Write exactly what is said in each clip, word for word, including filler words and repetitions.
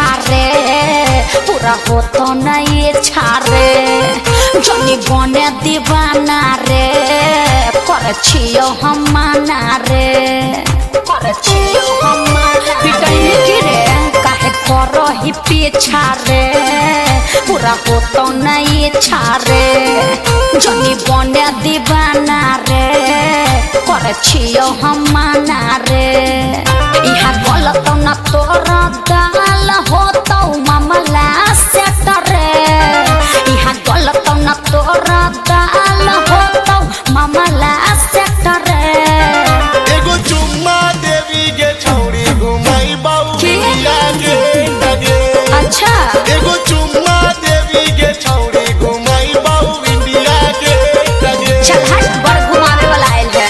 छारे पूरा होतो नहीं छारे जनी बने दीवाना रे कर छियो हम माना रे कर छियो हम माना पिटनी की रे काहे करो ही पीछा रे पूरा होतो नहीं छारे जनी बने दीवाना रे कर छियो हम माना रे इहा गलत न तोरा गाल होतो मामला सेट रे इहा गलत न तोरा गाल होतो मामला सेट रे एगो चुम्मा देवी गे छौड़ी घुमाई बाऊ इंडिया गे लगे अच्छा एगो चुम्मा देवी गे छौड़ी घुमाई बाऊ इंडिया गे लगे चल हट बड़ घुमावे वाला आइल है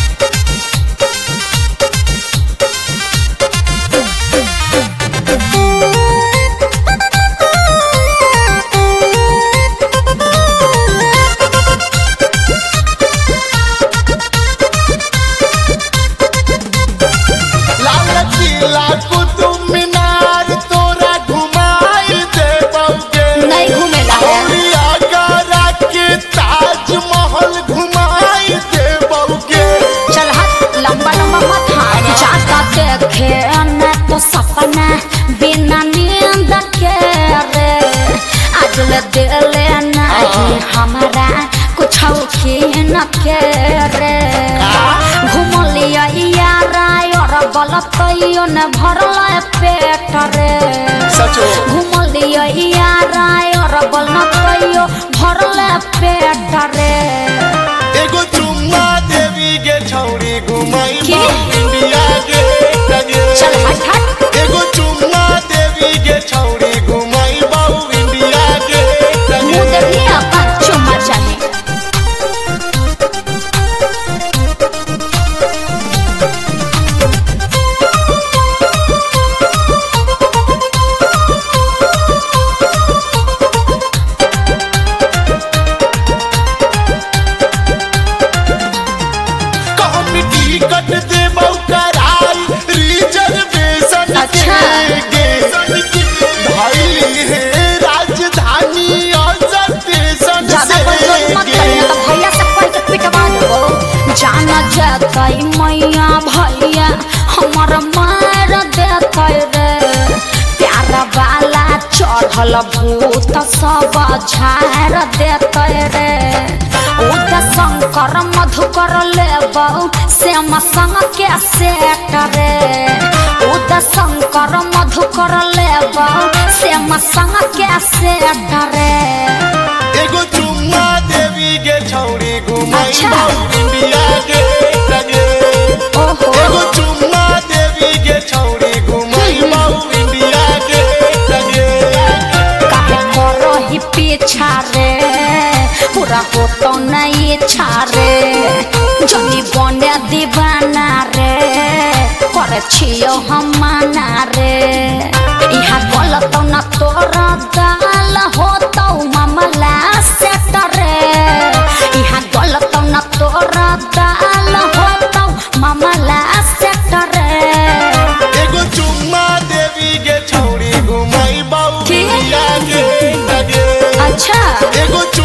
तो सपना बिना नींद के रे आज ले दिले नहीं हमारा कुछ खीन के रे घूम लिया यारा और गलत न भरल पेट रे घूम लिया यारा और गलत भरल पेट रे एगो चुम्मा देवी गे छौड़ी घुमाई इंडिया गे लगे चल हट हट एगो चुम्मा देवी गे छौड़ी घुमाई बाऊ इंडिया गे लगे मुँह देखनी अपन चुम्मा चाहिए टिकट दे बहु कराई रिजर्वेशन अच्छा भाई है राजधानी और स्टेशन ज्यादा बकवास मत करिए तो भैया से कोई के पिटवा दो जाना जातई मैया भैया हमर मार देतै रे प्यार वाला चढ़ल भूत सब झाड़ देतै रे उद शंकर मधुकर लेबौ श्याम संग के सेट रे उद शंकर मधुकर लेबौ श्याम संग के सेट रे एगो चुम्मा देवी गे छौड़ी घुमाई अच्छा। बाऊ इंडिया गे लगे ओहो एगो चुम्मा देवी गे छौड़ी घुमाई बाऊ इंडिया गे लगे काहे करो ही पीछा रे पूरा होतो नहीं छारे जनी बने दीवाना रे कर छियो हम माना रे इहा गलत न तोरा गाल होतो मामला सेट रे इहा गलत न तोरा गाल होतो मामला सेट रे एगो चुम्मा देवी गे छौड़ी घुमाई बाऊ इंडिया गे लगे अच्छा एगो